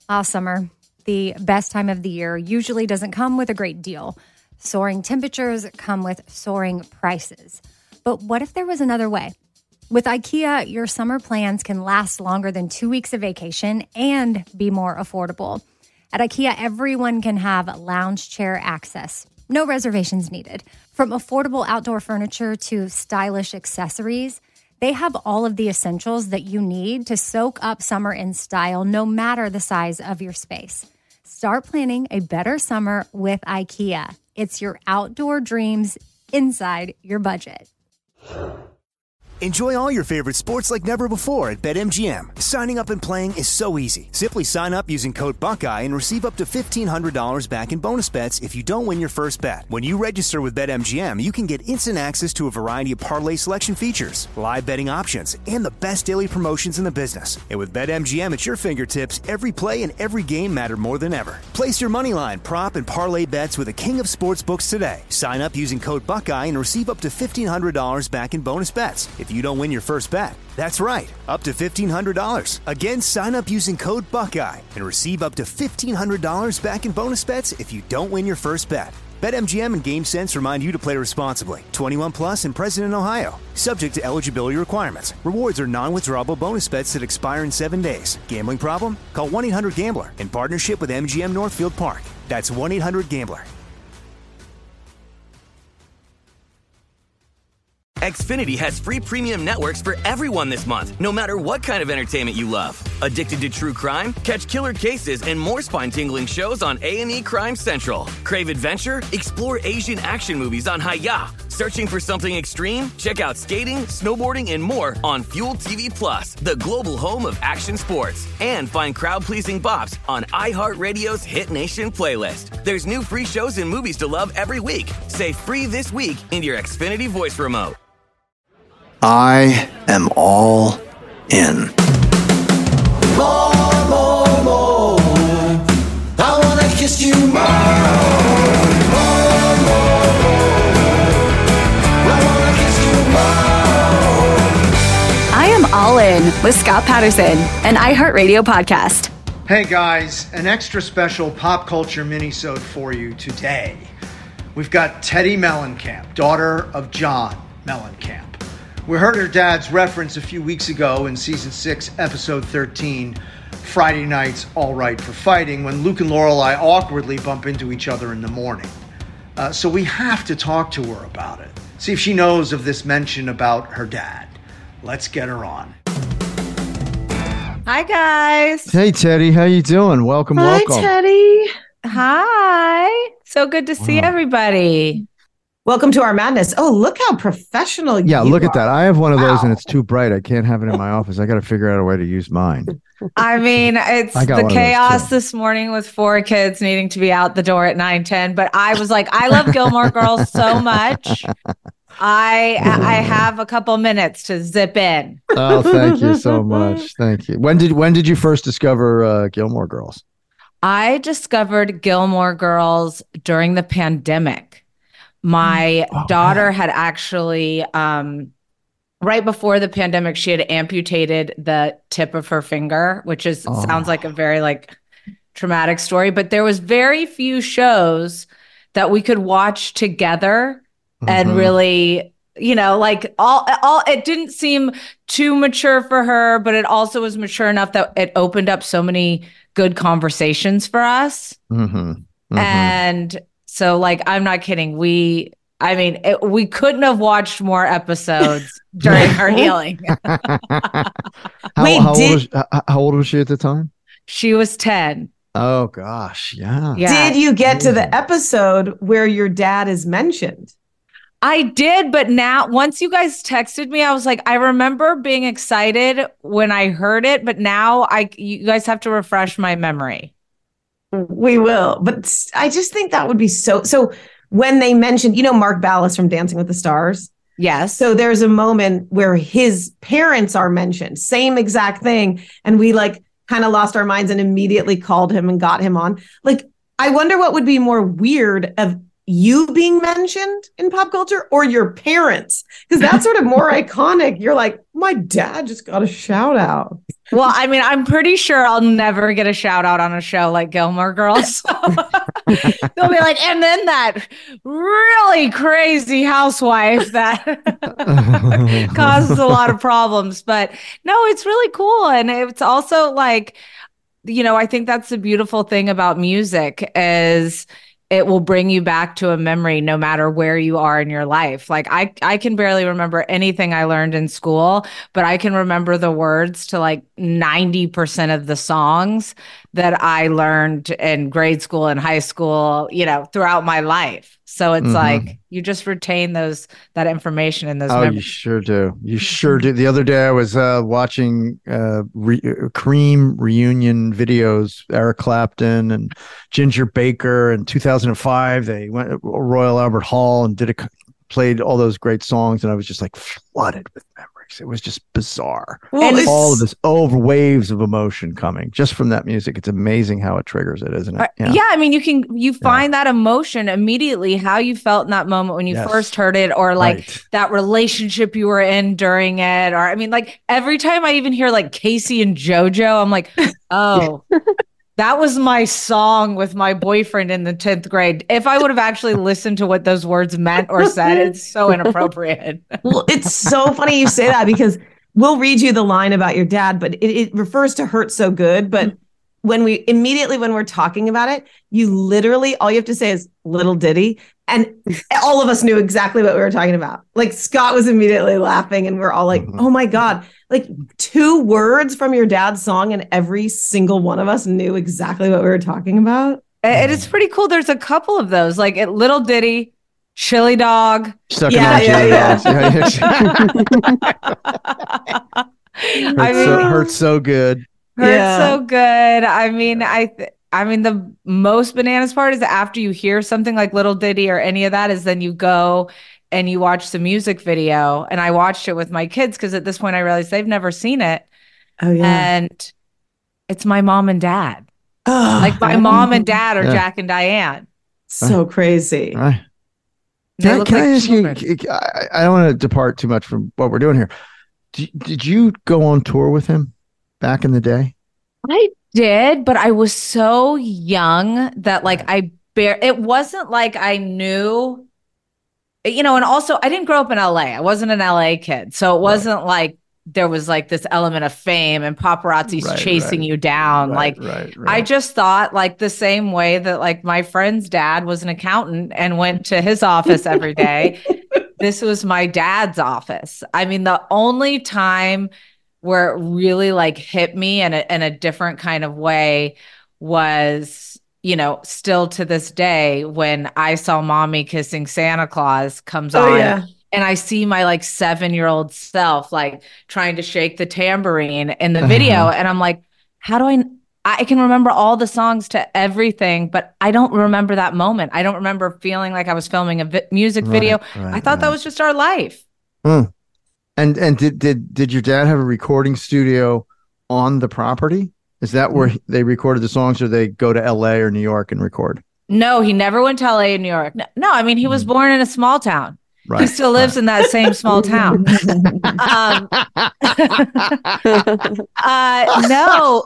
Summer, the best time of the year, usually doesn't come with a great deal. Soaring temperatures come with soaring prices. But what if there was another way? With IKEA, your summer plans can last longer than 2 weeks of vacation and be more affordable. At IKEA, everyone can have lounge chair access. No reservations needed. From affordable outdoor furniture to stylish accessories, they have all of the essentials that you need to soak up summer in style, no matter the size of your space. Start planning a better summer with IKEA. It's your outdoor dreams inside your budget. Enjoy all your favorite sports like never before at BetMGM. Signing up and playing is so easy. Simply sign up using code Buckeye and receive up to $1,500 back in bonus bets if you don't win your first bet. When you register with BetMGM, you can get instant access to a variety of parlay selection features, live betting options, and the best daily promotions in the business. And with BetMGM at your fingertips, every play and every game matter more than ever. Place your moneyline, prop, and parlay bets with the king of sportsbooks today. Sign up using code Buckeye and receive up to $1,500 back in bonus bets if you don't win your first bet. That's right, up to $1,500. Again, sign up using code Buckeye and receive up to $1,500 back in bonus bets if you don't win your first bet. BetMGM and GameSense remind you to play responsibly. 21 plus and present in Ohio. Subject to eligibility requirements. Rewards are non-withdrawable bonus bets that expire in 7 days. Gambling problem? Call 1-800-GAMBLER in partnership with MGM Northfield Park. That's 1-800-GAMBLER. Xfinity has free premium networks for everyone this month, no matter what kind of entertainment you love. Addicted to true crime? Catch killer cases and more spine-tingling shows on A&E Crime Central. Crave adventure? Explore Asian action movies on Hi-YAH. Searching for something extreme? Check out skating, snowboarding, and more on Fuel TV Plus, the global home of action sports. And find crowd-pleasing bops on iHeartRadio's Hit Nation playlist. There's new free shows and movies to love every week. Say free this week in your Xfinity voice remote. I am all in. More, more, more. I wanna kiss you more. More, more, more. I wanna kiss you more. I am all in with Scott Patterson, an iHeartRadio podcast. Hey guys, an extra special pop culture mini-sode for you today. We've got Teddi Mellencamp, daughter of John Mellencamp. We heard her dad's reference a few weeks ago in season 6, episode 13, Friday Night's All Right for Fighting, when Luke and Lorelai awkwardly bump into each other in the morning. So we have to talk to her about it. See if she knows of this mention about her dad. Let's get her on. Hi, guys. Hey, Teddi. How you doing? Welcome. Hi, Teddi. Hi. So good to see everybody. Welcome to our madness. Oh, look how professional you are. Yeah, look at that. I have one of those and it's too bright. I can't have it in my office. I got to figure out a way to use mine. I mean, it's the chaos this morning with 4 kids needing to be out the door at 9:10. But I was like, I love Gilmore Girls so much. I have a couple minutes to zip in. Oh, thank you so much. Thank you. When did you first discover Gilmore Girls? I discovered Gilmore Girls during the pandemic. My daughter had actually, right before the pandemic, she had amputated the tip of her finger, which sounds like a very traumatic story. But there was very few shows that we could watch together and really, all. It didn't seem too mature for her, but it also was mature enough that it opened up so many good conversations for us. And so, I'm not kidding. We couldn't have watched more episodes during her healing. How old was she at the time? She was 10. Oh, gosh. Yeah. Did you get to the episode where your dad is mentioned? I did, but now, once you guys texted me, I was like, I remember being excited when I heard it, but now you guys have to refresh my memory. We will, but I just think that would be so when they mentioned, Mark Ballas from Dancing with the Stars. Yes. So there's a moment where his parents are mentioned, same exact thing. And we kind of lost our minds and immediately called him and got him on. I wonder what would be more weird of you being mentioned in pop culture or your parents, because that's sort of more iconic. You're like, my dad just got a shout out. Well, I mean, I'm pretty sure I'll never get a shout out on a show like Gilmore Girls. They'll be like, and then that really crazy housewife that causes a lot of problems. But no, it's really cool. And it's also like, I think that's the beautiful thing about music is it will bring you back to a memory no matter where you are in your life. Like I can barely remember anything I learned in school, but I can remember the words to like 90% of the songs that I learned in grade school and high school, throughout my life. So it's like you just retain that information and those memories. You sure do. You sure do. The other day I was watching Cream reunion videos, Eric Clapton and Ginger Baker. In 2005, they went to Royal Albert Hall and played all those great songs, and I was just like flooded with memories. It was just bizarre. And all of this waves of emotion coming just from that music. It's amazing how it triggers it, isn't it? Yeah. I mean, you find that emotion immediately, how you felt in that moment when you first heard it, or like that relationship you were in during it. Or I mean, like every time I even hear like Casey and JoJo, I'm like, oh, that was my song with my boyfriend in the 10th grade. If I would have actually listened to what those words meant or said, it's so inappropriate. Well, it's so funny you say that because we'll read you the line about your dad, but it refers to Hurt So Good. But when we're talking about it, you literally, all you have to say is Little Diddy. And all of us knew exactly what we were talking about. Like Scott was immediately laughing and we're all like, oh my God, like 2 words from your dad's song. And every single one of us knew exactly what we were talking about. And it's pretty cool. There's a couple of those, like at Little Diddy, Chili Dog. Yeah. Hurts So Good. Hurts So Good. I mean, I mean, the most bananas part is after you hear something like Little Diddy or any of that is then you go and you watch the music video. And I watched it with my kids because at this point I realized they've never seen it. Oh, yeah. And it's my mom and dad. Like my mom and dad are Jack and Diane. So crazy. Right. Can I ask you, I don't want to depart too much from what we're doing here. Did you go on tour with him back in the day? I did, but I was so young that like it wasn't like I knew, and also I didn't grow up in LA. I wasn't an LA kid. So it wasn't like there was like this element of fame and paparazzi's chasing you down. I just thought like the same way that like my friend's dad was an accountant and went to his office every day. This was my dad's office. I mean, the only time where it really like hit me in a different kind of way was, still to this day when I saw Mommy Kissing Santa Claus comes on and I see my like 7-year-old self, like trying to shake the tambourine in the video. And I'm like, how do I can remember all the songs to everything, but I don't remember that moment. I don't remember feeling like I was filming a music video. I thought that was just our life. And did your dad have a recording studio on the property? Is that where they recorded the songs, or they go to LA or New York and record? No, he never went to LA and New York. No, I mean, he was born in a small town. Right, he still lives in that same small town. No,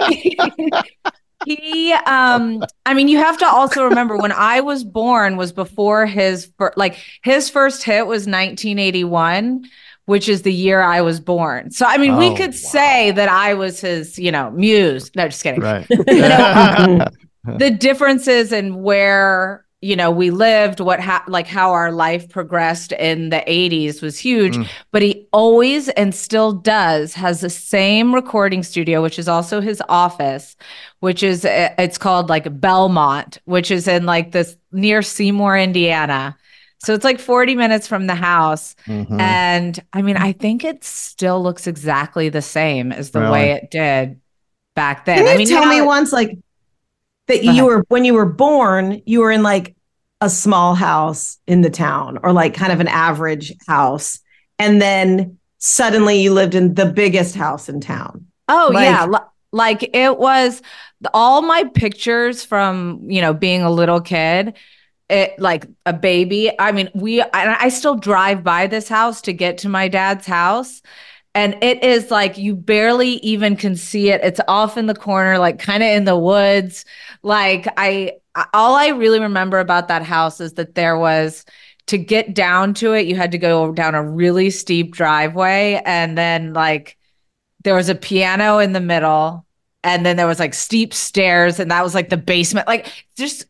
I mean, you have to also remember when I was born was before his first hit was 1981. Which is the year I was born. So, I mean, we could say that I was his, muse. No, just kidding. Right. The differences in where, we lived, how our life progressed in the 80s was huge. But he always and still has the same recording studio, which is also his office, which is, it's called like Belmont, which is in like this near Seymour, Indiana. So it's like 40 minutes from the house. And I mean, I think it still looks exactly the same as the way it did back then. Can you tell me once like that when you were born, you were in like a small house in the town or like kind of an average house. And then suddenly you lived in the biggest house in town. Oh, yeah. Like it was all my pictures from, being a little kid. Like a baby. I mean, I still drive by this house to get to my dad's house. And it is like you barely even can see it. It's off in the corner, like kind of in the woods. Like all I really remember about that house is that there was, to get down to it, you had to go down a really steep driveway. And then like there was a piano in the middle. And then there was like steep stairs. And that was like the basement. Like just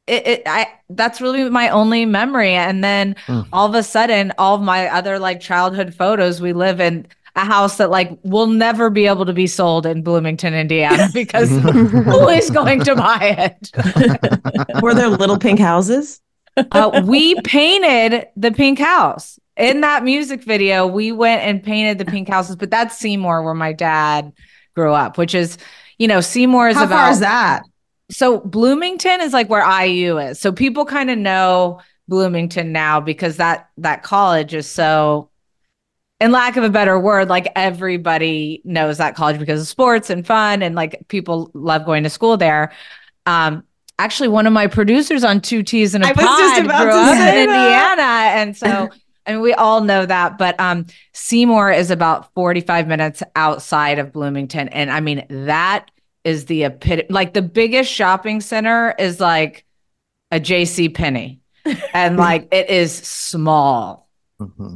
that's really my only memory. And then all of a sudden, all of my other like childhood photos, we live in a house that like will never be able to be sold in Bloomington, Indiana, because who is going to buy it? Were there little pink houses? We painted the pink house in that music video. We went and painted the pink houses, but that's Seymour, where my dad grew up, which is, Seymour is How far is that? So Bloomington is like where IU is. So people kind of know Bloomington now because that college is so, in lack of a better word, like everybody knows that college because of sports and fun, and like people love going to school there. Actually, one of my producers on Two T's and a Pod grew up in Indiana. And so, we all know that. But Seymour is about 45 minutes outside of Bloomington. And I mean, that is the epitome. Like the biggest shopping center is like a J.C. Penney. And like it is small. Mm-hmm.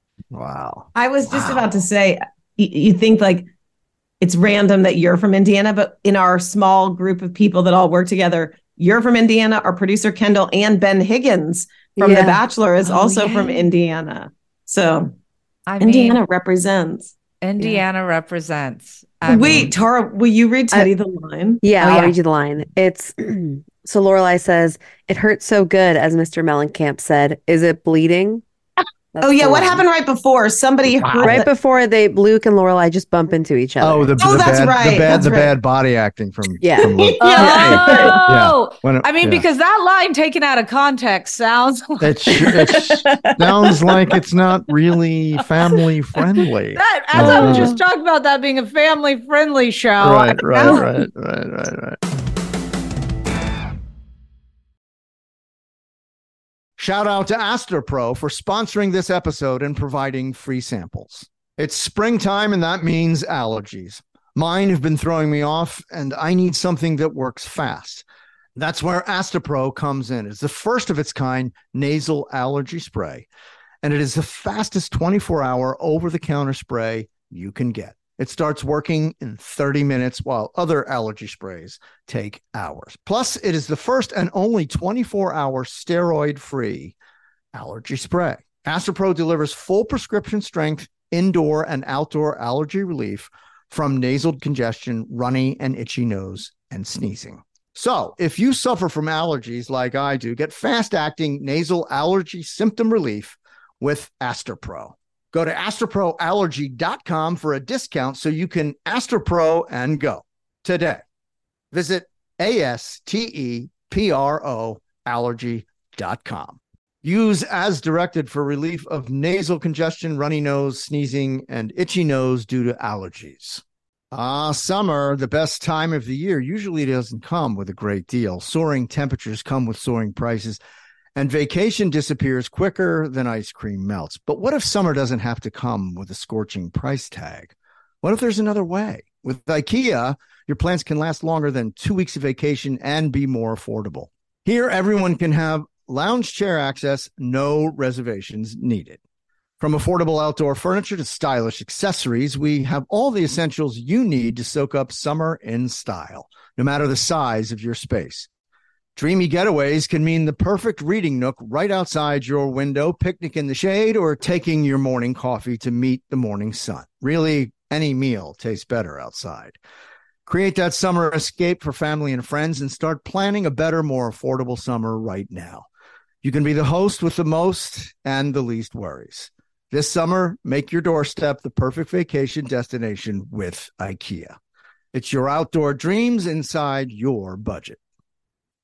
Wow. I was just about to say, you think like it's random that you're from Indiana, but in our small group of people that all work together, you're from Indiana. Our producer Kendall and Ben Higgins from The Bachelor is also from Indiana. So Indiana represents. Indiana represents. Wait, Tara, will you read Teddy the line? Yeah, I'll read you the line. It's so Lorelai says, "It hurts so good," as Mr. Mellencamp said. "Is it bleeding?" That's what happened right before? Somebody heard right before Luke and Lorelai just bump into each other. Oh, that's right. The bad body acting from Luke. Because that line taken out of context sounds like it sounds like it's not really family friendly. I was just talking about that being a family friendly show. Right. Shout out to Astepro for sponsoring this episode and providing free samples. It's springtime, and that means allergies. Mine have been throwing me off, and I need something that works fast. That's where Astepro comes in. It's the first of its kind nasal allergy spray, and it is the fastest 24-hour over-the-counter spray you can get. It starts working in 30 minutes while other allergy sprays take hours. Plus, it is the first and only 24-hour steroid-free allergy spray. Astepro delivers full prescription strength indoor and outdoor allergy relief from nasal congestion, runny and itchy nose, and sneezing. So, if you suffer from allergies like I do, get fast-acting nasal allergy symptom relief with Astepro. Go to AsteproAllergy.com for a discount so you can Astepro and go today. Visit ASTEPRO allergy.com. Use as directed for relief of nasal congestion, runny nose, sneezing, and itchy nose due to allergies. Summer, the best time of the year, usually doesn't come with a great deal. Soaring temperatures come with soaring prices. And vacation disappears quicker than ice cream melts. But what if summer doesn't have to come with a scorching price tag? What if there's another way? With IKEA, your plans can last longer than 2 weeks of vacation and be more affordable. Here, everyone can have lounge chair access, no reservations needed. From affordable outdoor furniture to stylish accessories, we have all the essentials you need to soak up summer in style, no matter the size of your space. Dreamy getaways can mean the perfect reading nook right outside your window, picnic in the shade, or taking your morning coffee to meet the morning sun. Really, any meal tastes better outside. Create that summer escape for family and friends and start planning a better, more affordable summer right now. You can be the host with the most and the least worries. This summer, make your doorstep the perfect vacation destination with IKEA. It's your outdoor dreams inside your budget.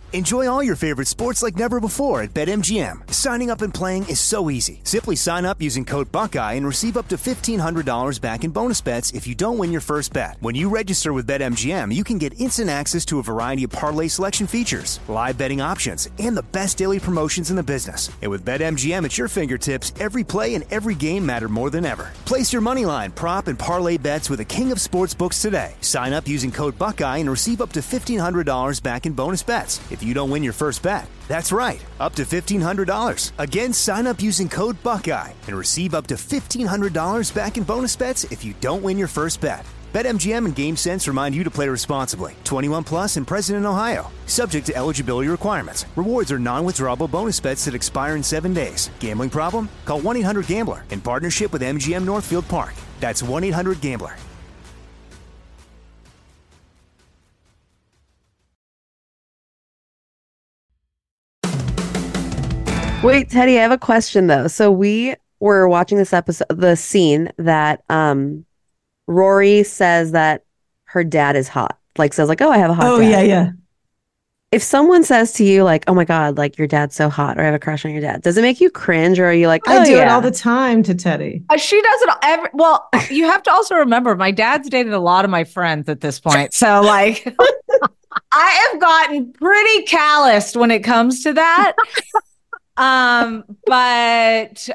Enjoy all your favorite sports like never before at BetMGM. Signing up and playing is so easy. Simply sign up using code Buckeye and receive up to $1,500 back in bonus bets if you don't win your first bet. When you register with BetMGM, you can get instant access to a variety of parlay selection features, live betting options, and the best daily promotions in the business. And with BetMGM at your fingertips, every play and every game matter more than ever. Place your moneyline, prop, and parlay bets with the king of sportsbooks today. Sign up using code Buckeye and receive up to $1,500 back in bonus bets if you don't win your first bet. That's right, up to $1,500. Again, sign up using code Buckeye and receive up to $1,500 back in bonus bets if you don't win your first bet. BetMGM and GameSense remind you to play responsibly. 21 plus and present in Ohio. Subject to eligibility requirements. Rewards are non-withdrawable bonus bets that expire in 7 days. Gambling problem? Call 1-800-GAMBLER in partnership with MGM Northfield Park. That's 1-800-GAMBLER. Wait, Teddy, I have a question though. So we were watching this episode, the scene that Rory says that her dad is hot. Like says like, "Oh, I have a hot dad." Yeah, yeah. If someone says to you like, "Oh my God, like your dad's so hot," or "I have a crush on your dad," does it make you cringe, or are you like, I do it all the time to Teddy. She does it well, you have to also remember my dad's dated a lot of my friends at this point. So like I have gotten pretty calloused when it comes to that. But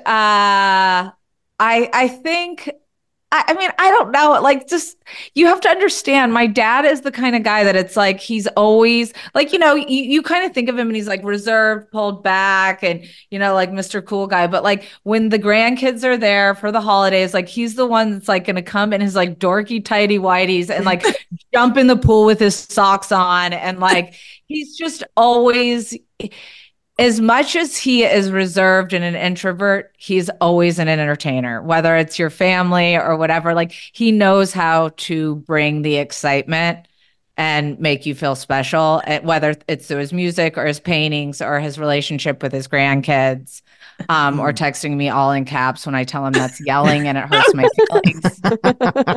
I think, I mean, I don't know, like, just, you have to understand, my dad is the kind of guy that it's like, he's always like, you kind of think of him and he's like reserved, pulled back and, like Mr. Cool Guy. But like when the grandkids are there for the holidays, like he's the one that's like going to come in his like dorky, tighty whities and like jump in the pool with his socks on. And like, he's just always, as much as he is reserved and an introvert, he's always an entertainer, whether it's your family or whatever. Like he knows how to bring the excitement and make you feel special, whether it's through his music or his paintings or his relationship with his grandkids, or texting me all in caps when I tell him that's yelling and it hurts my feelings.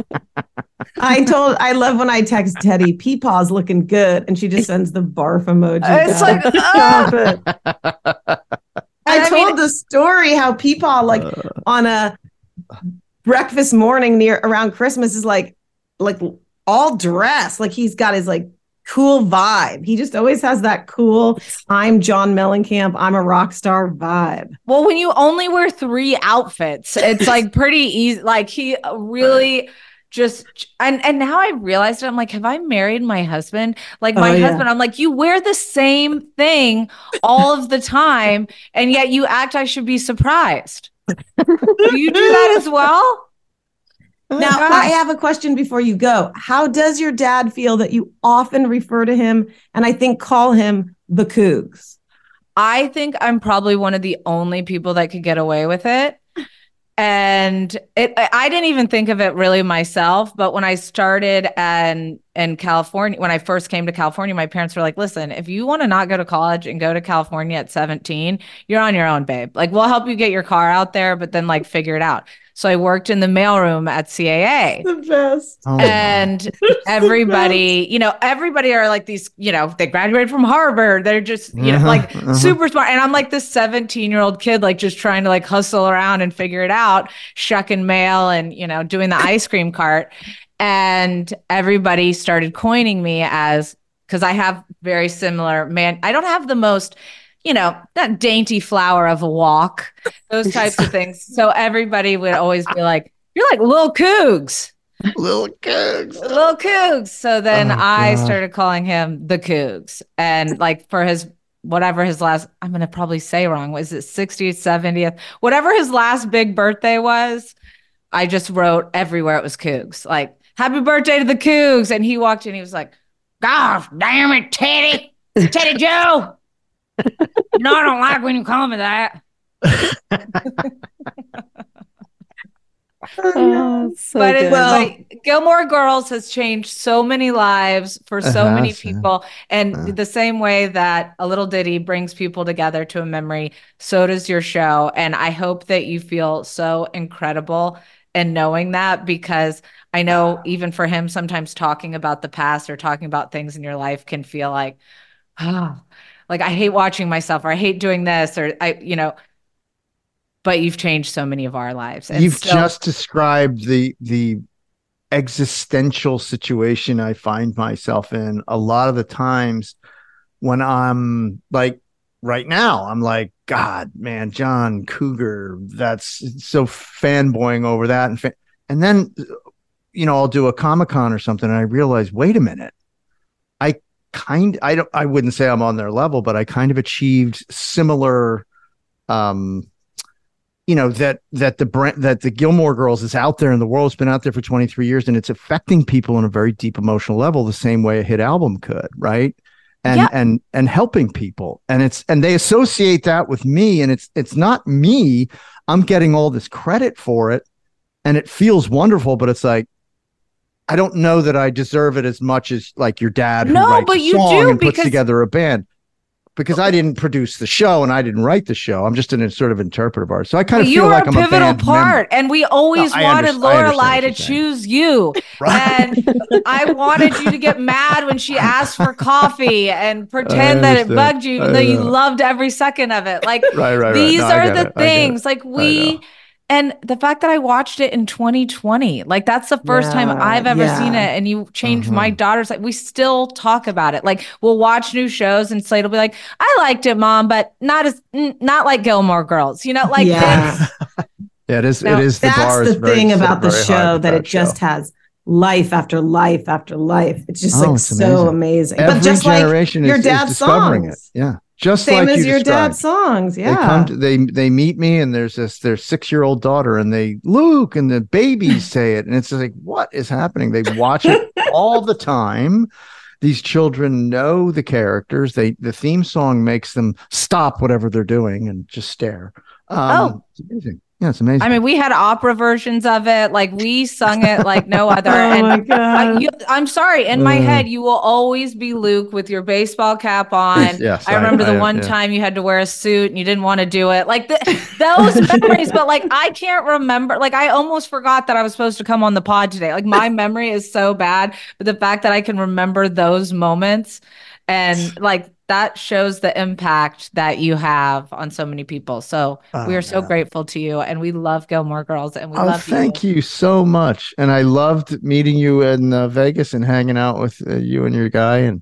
I love when I text Teddy, Peepaw's looking good, and she just sends the barf emoji. It's like, stop it. I told the story how Peepaw, like on a breakfast morning around Christmas, is like all dressed, like he's got his like cool vibe. He just always has that cool, I'm John Mellencamp, I'm a rock star vibe. Well, when you only wear 3 outfits, it's like pretty easy. Like he really just, and now I realized it. I'm like, have I married my husband? Like my husband, I'm like, you wear the same thing all of the time, and yet you act I should be surprised. Do you do that as well? Now, I have a question before you go. How does your dad feel that you often refer to him and I think call him the Cougs? I think I'm probably one of the only people that could get away with it. And I didn't even think of it really myself. But when I started in California, when I first came to California, my parents were like, listen, if you want to not go to college and go to California at 17, you're on your own, babe. Like, we'll help you get your car out there, but then like figure it out. So I worked in the mailroom at CAA. The best. And everybody, everybody are like these, they graduated from Harvard. They're just, like super smart. And I'm like this 17-year-old kid, like just trying to like hustle around and figure it out, shucking mail and, doing the ice cream cart. And everybody started coining me because I have very similar, I don't have the most, that dainty flower of a walk, those types of things. So everybody would always be like, you're like Lil Cougs. Little Cougs. Lil Cougs. So then I started calling him the Cougs. And like for whatever his last, I'm going to probably say wrong, was it 60th, 70th, whatever his last big birthday was, I just wrote everywhere it was Cougs. Like, happy birthday to the Cougs. And he walked in, he was like, gosh, damn it, Teddy Joe. No, I don't like when you call me that. But it's like Gilmore Girls has changed so many lives for so many people. And the same way that a little ditty brings people together to a memory, so does your show. And I hope that you feel so incredible in knowing that, because I know even for him, sometimes talking about the past or talking about things in your life can feel like, like I hate watching myself, or I hate doing this, or but you've changed so many of our lives. And You've just described the existential situation I find myself in a lot of the times when I'm like, right now, I'm like, God, man, John Cougar, that's so fanboying over that. And then, I'll do a Comic-Con or something and I realize, wait a minute, I wouldn't say I'm on their level, but I kind of achieved similar, that the Gilmore Girls is out there in the world. It's been out there for 23 years and it's affecting people on a very deep emotional level, the same way a hit album could. Right. And helping people. And they associate that with me, and it's not me. I'm getting all this credit for it and it feels wonderful, but it's like, I don't know that I deserve it as much as like your dad who writes a song and puts together a band. Because I didn't produce the show and I didn't write the show. I'm just an sort of interpretive artist. So I kind of feel like I'm a pivotal part. And we always wanted Lorelai to choose you. Right. And I wanted you to get mad when she asked for coffee and pretend that it bugged you, even though you loved every second of it. Like these are the things. Like and the fact that I watched it in 2020, like that's the first time I've ever seen it. And you changed my daughter's, like we still talk about it. Like we'll watch new shows and Slade will be like, I liked it, Mom, but not like Gilmore Girls, it is. That's the thing about the show, that it just has life after life after life. It's just so amazing. Every but just generation like your is dad's discovering songs. it. Yeah. Just same like as you your described. dad's songs. Yeah. They come they meet me and there's their 6-year-old daughter and Luke and the babies say it. And it's like, what is happening? They watch it all the time. These children know the characters. The theme song makes them stop whatever they're doing and just stare. It's amazing. Yeah, it's amazing. I mean, we had opera versions of it. Like we sung it like no other. My God. I'm sorry. In my head, you will always be Luke with your baseball cap on. Yes, I remember the one time you had to wear a suit and you didn't want to do it. Like those memories. But like, I can't remember. Like I almost forgot that I was supposed to come on the pod today. Like my memory is so bad. But the fact that I can remember those moments and like, that shows the impact that you have on so many people. So we are so grateful to you, and we love Gilmore Girls, and we love you. Thank you so much. And I loved meeting you in Vegas and hanging out with you and your guy, and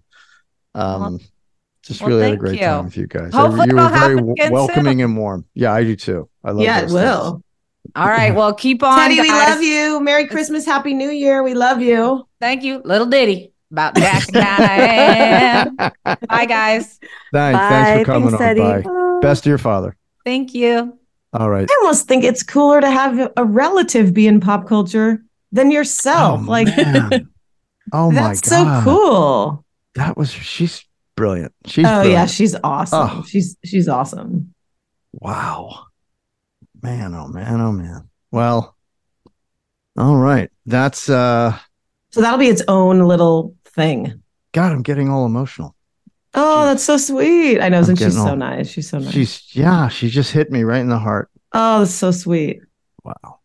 just really had a great time with you guys. Hopefully you were very soon. welcoming and warm. Yeah, I do too. I love it will. All right. Well, keep on. Teddy, guys. we love you. Merry Christmas. Happy New Year. We love you. Thank you. Little ditty about Jack and Diane. Bye, guys. Thanks for coming on. Teddy. Bye. Best to your father. Thank you. All right. I almost think it's cooler to have a relative be in pop culture than yourself. Oh my God. That's so cool. She's brilliant. She's brilliant. Yeah, she's awesome. Oh. She's awesome. Wow. Man, oh man, oh man. Well, all right. That's so that'll be its own little thing. God, I'm getting all emotional. Oh, that's so sweet. I know. And she's so nice. She's so nice. She just hit me right in the heart. Oh, that's so sweet. Wow.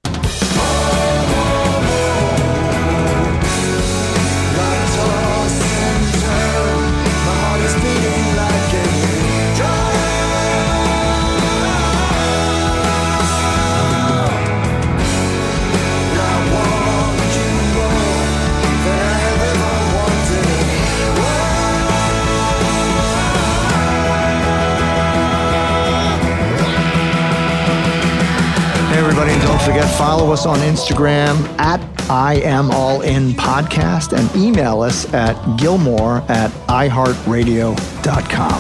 Everybody, and don't forget, follow us on Instagram at IamAllInPodcast and email us at gilmore@iheartradio.com.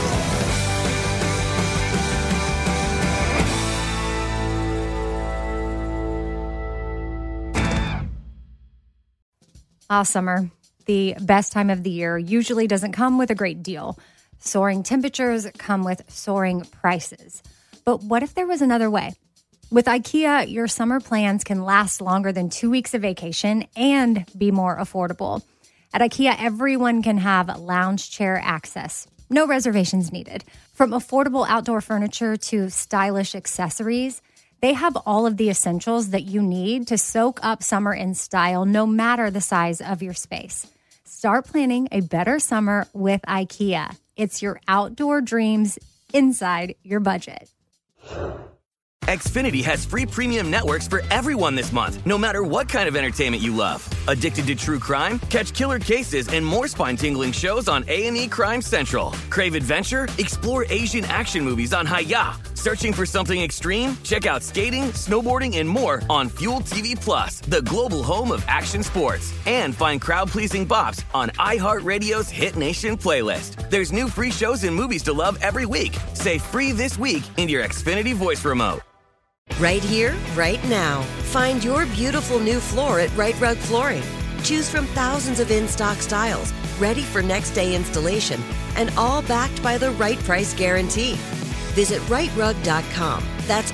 Summer, the best time of the year, usually doesn't come with a great deal. Soaring temperatures come with soaring prices. But what if there was another way? With IKEA, your summer plans can last longer than 2 weeks of vacation and be more affordable. At IKEA, everyone can have lounge chair access. No reservations needed. From affordable outdoor furniture to stylish accessories, they have all of the essentials that you need to soak up summer in style, no matter the size of your space. Start planning a better summer with IKEA. It's your outdoor dreams inside your budget. Xfinity has free premium networks for everyone this month, no matter what kind of entertainment you love. Addicted to true crime? Catch killer cases and more spine-tingling shows on A&E Crime Central. Crave adventure? Explore Asian action movies on Hayya. Searching for something extreme? Check out skating, snowboarding, and more on Fuel TV Plus, the global home of action sports. And find crowd-pleasing bops on iHeartRadio's Hit Nation playlist. There's new free shows and movies to love every week. Say free this week in your Xfinity voice remote. Right here, right now. Find your beautiful new floor at Right Rug Flooring. Choose from thousands of in-stock styles, ready for next day installation, and all backed by the right price guarantee. Visit rightrug.com. That's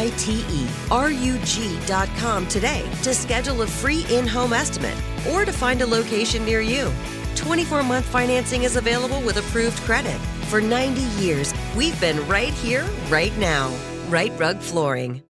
RITERUG.com today to schedule a free in-home estimate or to find a location near you. 24-month financing is available with approved credit. For 90 years, we've been right here, right now. Right Rug Flooring.